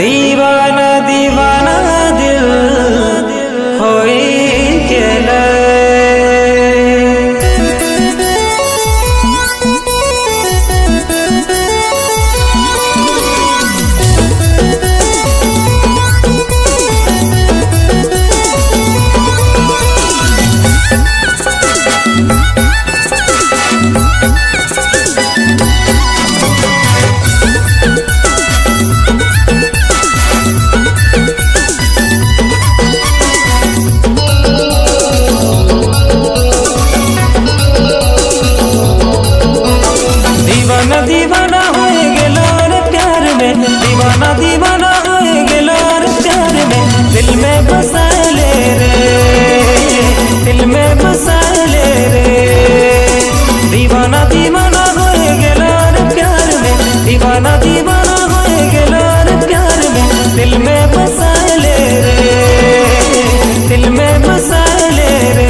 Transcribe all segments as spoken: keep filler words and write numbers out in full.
दीवाना दीवाना दिल होई गेलै। दीवाना हो गेलो रे प्यार में, दीवाना दीवाना हो गेलो रे प्यार में, दिल में बसा ले रे, दिल में बसा ले रे। दीवाना दीवाना हो गेलो रे प्यार में, दीवाना दीवाना हो गेलो रे प्यार में, दिल में बसा ले रे, दिल में बसा ले रे।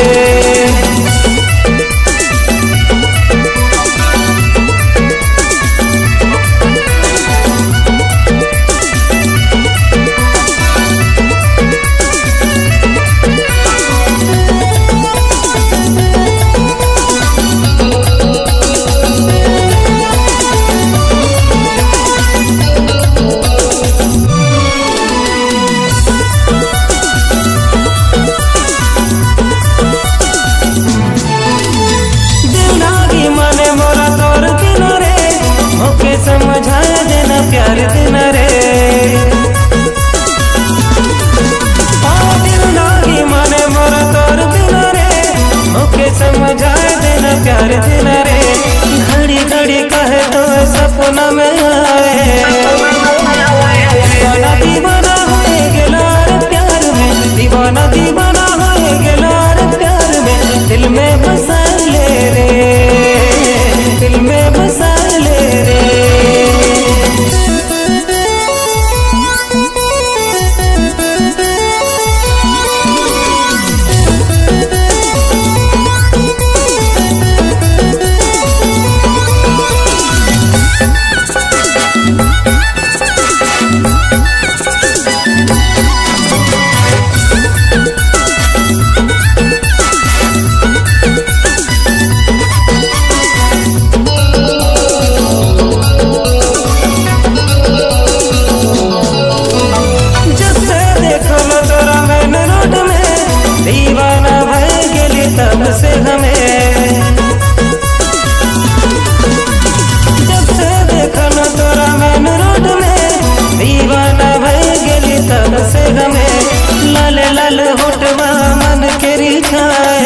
समझा देना प्यार देना रे, दिल लागी माने मोरा तोर बिना रे, ओके समझा देना प्यार देना रे। घड़ी घड़ी कहे तो सपना में आए, दीवाना दीवाना हो गेलो रे प्यार में, दीवाना दीवाना हो गेलो रे प्यार में, दिल में बसा ले रे, दिल में बसा ले रे। दीवाना भर गेली तब से हमें, जब से देखल तोरा मैन रोड में, दीवाना भर गेली तब से हमें। लाल लाल होठवा मन के रिझाए,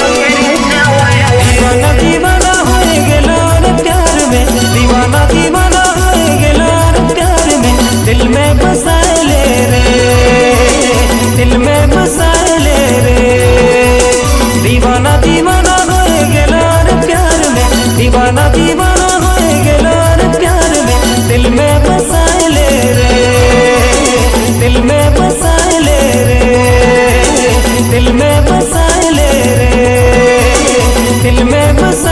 दीवाना दीवाना हो गेलो रे प्यार में, दीवाना दीवाना हो गेलो रे प्यार में, दिल में बसा ले रे, दिल में बसा ले रे। दीवाना दीवाना हो गेलो रे प्यार में, दीवाना दीवाना हो गेलो रे प्यार में, दिल में बसा ले रे, दिल में बसा ले रे, दिल में बसा ले रे, दिल में बसा